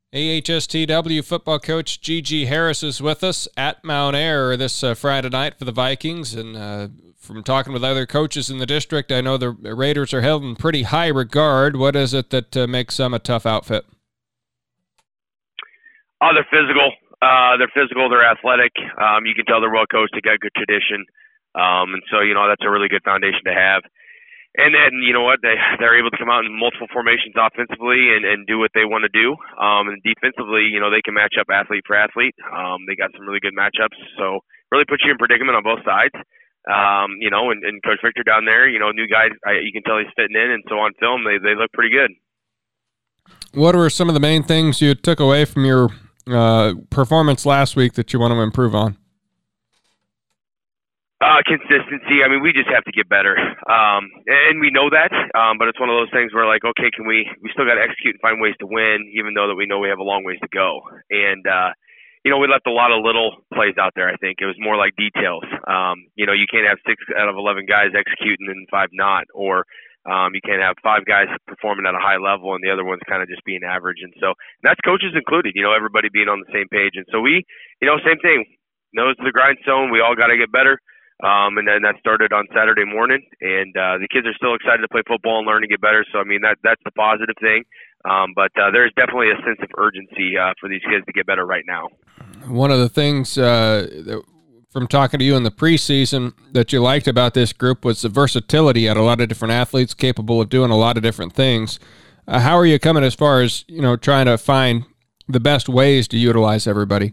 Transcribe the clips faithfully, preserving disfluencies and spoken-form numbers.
A H S T W football coach Gigi Harris is with us at Mount Air this uh, Friday night for the Vikings. And uh, from talking with other coaches in the district, I know the Raiders are held in pretty high regard. What is it that uh, makes them a tough outfit? Oh, they're physical. Uh, they're physical. They're athletic. Um, you can tell they're well coached. They got good tradition. Um, and so, you know, that's a really good foundation to have. And then, you know what, they, they're able to come out in multiple formations offensively and, and do what they want to do. Um, and defensively, you know, they can match up athlete for athlete. Um, they got some really good matchups. So really puts you in predicament on both sides. Um, you know, and, and Coach Victor down there, you know, new guy, I, you can tell he's fitting in. And so on film, they, they look pretty good. What were some of the main things you took away from your uh, performance last week that you want to improve on? Uh, consistency. I mean, we just have to get better. Um, and we know that, um, but it's one of those things where like, okay, can we, we still got to execute and find ways to win, even though that we know we have a long ways to go. And, uh, you know, we left a lot of little plays out there. I think it was more like details. Um, you know, you can't have six out of eleven guys executing and five not, or, um, you can't have five guys performing at a high level and the other one's kind of just being average. And so that's coaches included, you know, everybody being on the same page. And so we, you know, same thing, nose to the grindstone. We all got to get better. Um, and then that started on Saturday morning, and uh, the kids are still excited to play football and learn to get better. So, I mean, that that's the positive thing. Um, but uh, there's definitely a sense of urgency uh, for these kids to get better right now. One of the things uh, that, from talking to you in the preseason that you liked about this group was the versatility. You had a lot of different athletes capable of doing a lot of different things. Uh, how are you coming as far as, you know, trying to find the best ways to utilize everybody?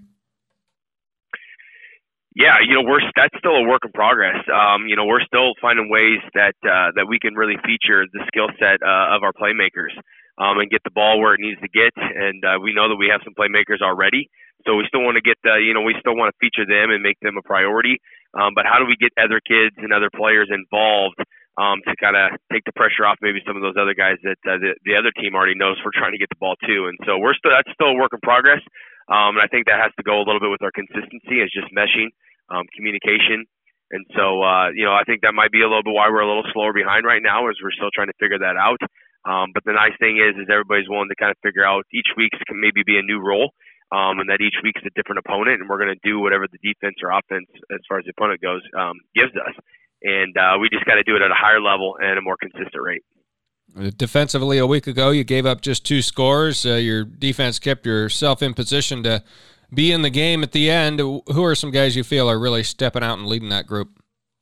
Yeah, you know, we're that's still a work in progress. Um, you know, we're still finding ways that uh, that we can really feature the skill set uh, of our playmakers um, and get the ball where it needs to get. And uh, we know that we have some playmakers already, so we still want to get the, you know, we still want to feature them and make them a priority. Um, but how do we get other kids and other players involved um, to kind of take the pressure off maybe some of those other guys that uh, the, the other team already knows we're trying to get the ball to? And so we're still that's still a work in progress. Um, and I think that has to go a little bit with our consistency, is just meshing. Um, communication. And so, uh, you know, I think that might be a little bit why we're a little slower behind right now, is we're still trying to figure that out. Um, but the nice thing is, is everybody's willing to kind of figure out each week's can maybe be a new role, um, and that each week's a different opponent, and we're going to do whatever the defense or offense, as far as the opponent goes, um, gives us. And uh, we just got to do it at a higher level and a more consistent rate. Defensively, a week ago, you gave up just two scores. Uh, your defense kept yourself in position to be in the game at the end. Who are some guys you feel are really stepping out and leading that group?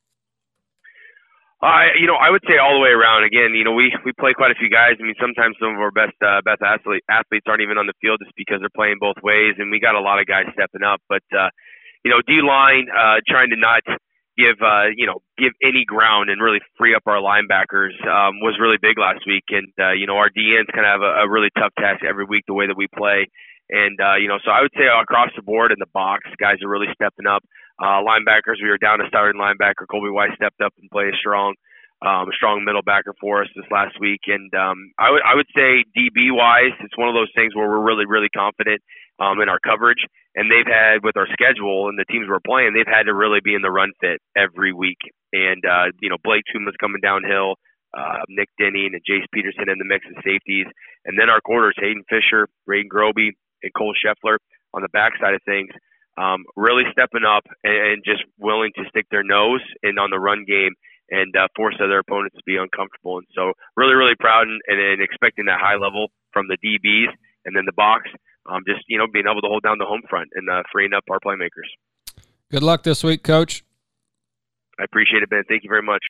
Uh, you know, I would say all the way around. Again, you know, we, we play quite a few guys. I mean, sometimes some of our best uh, best athlete, athletes aren't even on the field just because they're playing both ways, and we got a lot of guys stepping up. But, uh, you know, D-line, uh, trying to not give, uh, you know, give any ground and really free up our linebackers um, was really big last week. And, uh, you know, our D Ns kind of have a, a really tough task every week the way that we play. And, uh, you know, so I would say across the board in the box, guys are really stepping up. Uh, linebackers, we were down a starting linebacker. Colby White stepped up and played a strong, um, strong middle backer for us this last week. And um, I would I would say D B-wise, it's one of those things where we're really, really confident um, in our coverage. And they've had, with our schedule and the teams we're playing, they've had to really be in the run fit every week. And, uh, you know, Blake Tuma's coming downhill. Uh, Nick Denning and Jace Peterson in the mix of safeties. And then our quarters, Hayden Fisher, Raiden Groby, and Cole Scheffler on the backside of things, um, really stepping up and, and just willing to stick their nose in on the run game and uh, force other opponents to be uncomfortable. And so really, really proud and, and, and expecting that high level from the D Bs and then the box, um, just, you know, being able to hold down the home front and uh, freeing up our playmakers. Good luck this week, Coach. I appreciate it, Ben. Thank you very much.